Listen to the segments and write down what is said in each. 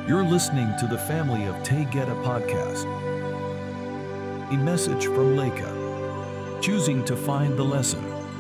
You're listening to the Family of Taygeta podcast, a message from Leica, choosing to find the lesson.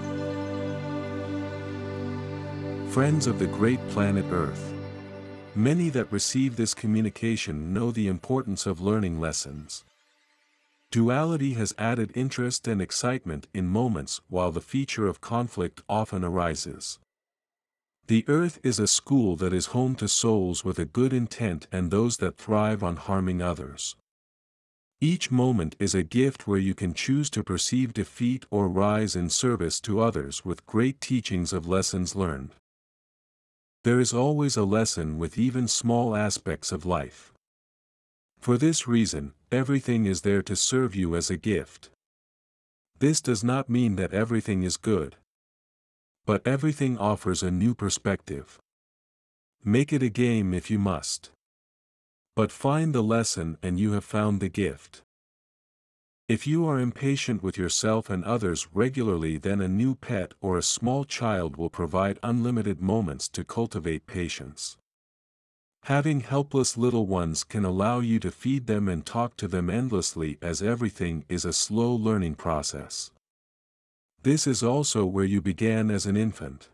Friends of the great planet Earth. Many that receive this communication know the importance of learning lessons. Duality has added interest and excitement in moments while the feature of conflict often arises. The Earth is a school that is home to souls with a good intent and those that thrive on harming others. Each moment is a gift where you can choose to perceive defeat or rise in service to others with great teachings of lessons learned. There is always a lesson with even small aspects of life. For this reason, everything is there to serve you as a gift. This does not mean that everything is good. But everything offers a new perspective. Make it a game if you must. But find the lesson and you have found the gift. If you are impatient with yourself and others regularly, then a new pet or a small child will provide unlimited moments to cultivate patience. Having helpless little ones can allow you to feed them and talk to them endlessly, as everything is a slow learning process. This is also where you began as an infant.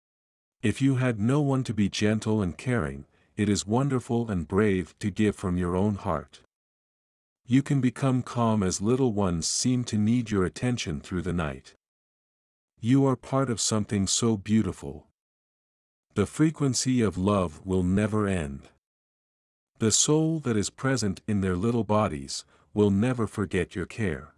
If you had no one to be gentle and caring, it is wonderful and brave to give from your own heart. You can become calm as little ones seem to need your attention through the night. You are part of something so beautiful. The frequency of love will never end. The soul that is present in their little bodies will never forget your care.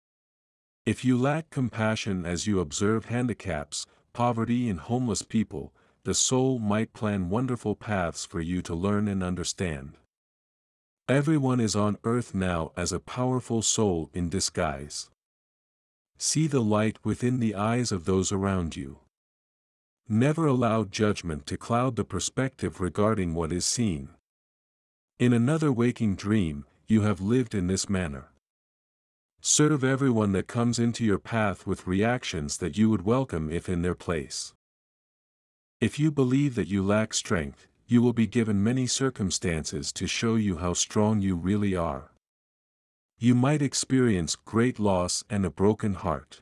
If you lack compassion as you observe handicaps, poverty and homeless people, the soul might plan wonderful paths for you to learn and understand. Everyone is on earth now as a powerful soul in disguise. See the light within the eyes of those around you. Never allow judgment to cloud the perspective regarding what is seen. In another waking dream, you have lived in this manner. Serve everyone that comes into your path with reactions that you would welcome if in their place. If you believe that you lack strength, you will be given many circumstances to show you how strong you really are. You might experience great loss and a broken heart.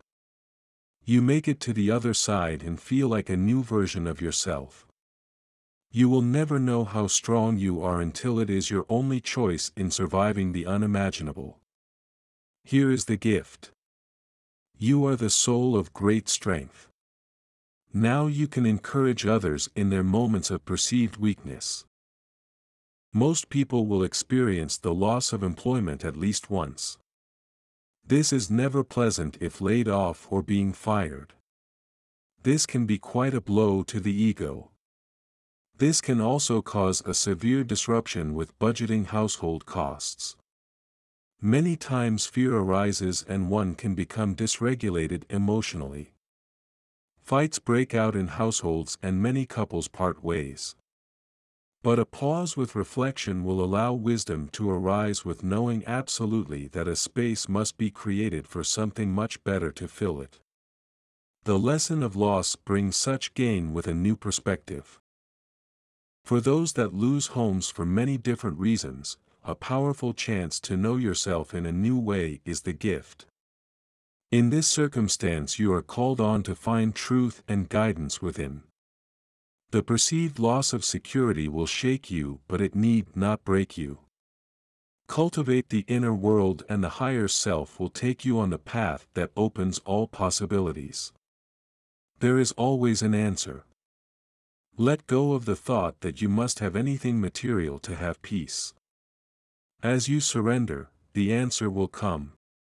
You make it to the other side and feel like a new version of yourself. You will never know how strong you are until it is your only choice in surviving the unimaginable. Here is the gift. You are the soul of great strength. Now you can encourage others in their moments of perceived weakness. Most people will experience the loss of employment at least once. This is never pleasant if laid off or being fired. This can be quite a blow to the ego. This can also cause a severe disruption with budgeting household costs. Many times fear arises and one can become dysregulated emotionally. Fights break out in households and many couples part ways. But a pause with reflection will allow wisdom to arise with knowing absolutely that a space must be created for something much better to fill it. The lesson of loss brings such gain with a new perspective. For those that lose homes for many different reasons, a powerful chance to know yourself in a new way is the gift. In this circumstance you are called on to find truth and guidance within. The perceived loss of security will shake you, but it need not break you. Cultivate the inner world and the higher self will take you on the path that opens all possibilities. There is always an answer. Let go of the thought that you must have anything material to have peace. As you surrender, the answer will come.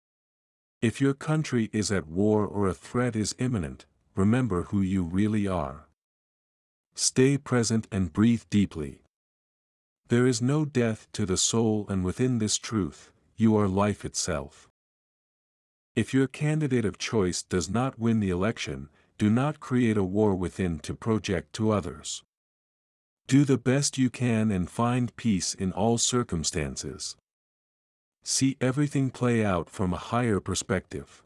If your country is at war or a threat is imminent, remember who you really are. Stay present and breathe deeply. There is no death to the soul, and within this truth, you are life itself. If your candidate of choice does not win the election, do not create a war within to project to others. Do the best you can and find peace in all circumstances. See everything play out from a higher perspective.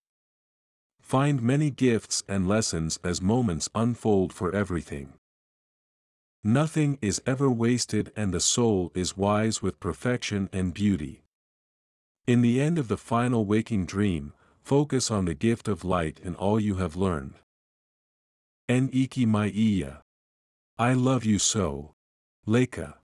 Find many gifts and lessons as moments unfold for everything. Nothing is ever wasted and the soul is wise with perfection and beauty. In the end of the final waking dream, focus on the gift of light in all you have learned. En iki mai iya. I love you so. Leica.